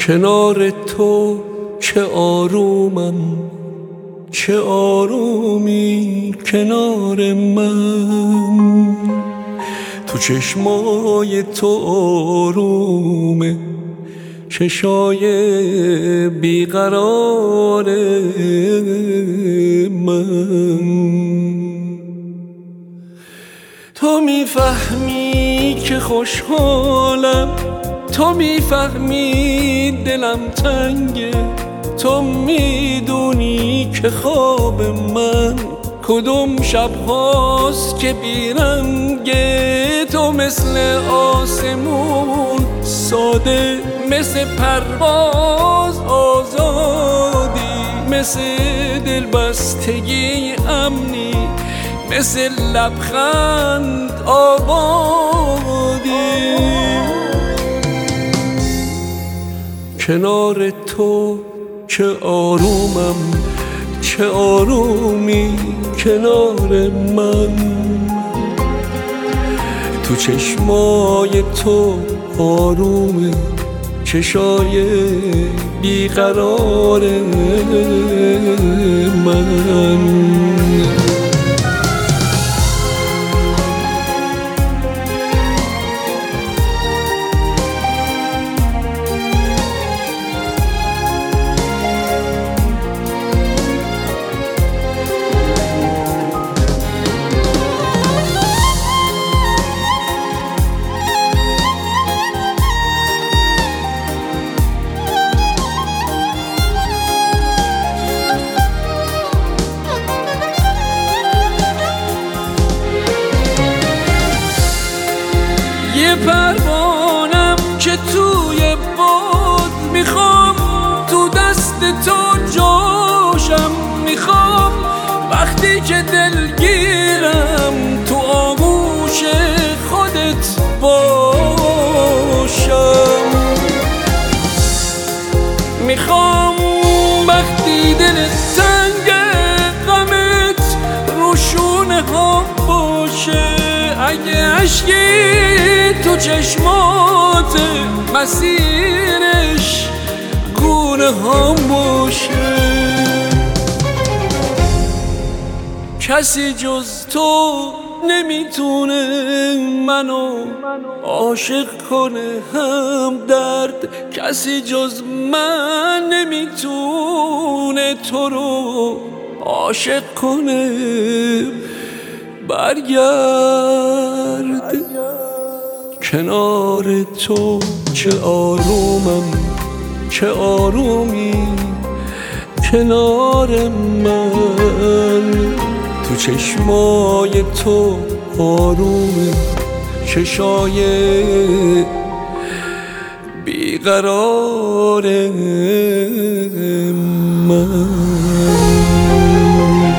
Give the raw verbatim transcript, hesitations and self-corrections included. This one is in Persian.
کنار تو چه آرومم، چه آرومی کنار من. تو چشمای تو آرومه، چشای بیقرار من. تو میفهمی که خوشحالم، تو میفهمی دلم تنگه، تو میدونی که خواب من کدوم شب هاست که بیرنگه. تو مثل آسمون ساده، مثل پرواز آزادی، مثل دلبستگی امنی، مثل لبخند آبادی. کنار تو چه آرومم، چه آرومی کنار من. تو چشمای تو آرومه، چشای بیقرار من. یه پروانم که توی باد میخوام، تو دست تو جاشم میخوام. وقتی که دلگیرم تو آغوش خودت باشم. میخوام وقتی دلت تنگ غمت روشونه ها باشه. اگه عشقی تو چشمات مسیرش گونه ها باشه. کسی جز تو نمیتونه منو عاشق کنه هم درد. کسی جز من نمیتونه تو رو عاشق کنه. برگرد کنار تو چه آرومم، چه آرومی کنار من. تو چشمای تو آرومه، چشای بیقرار من.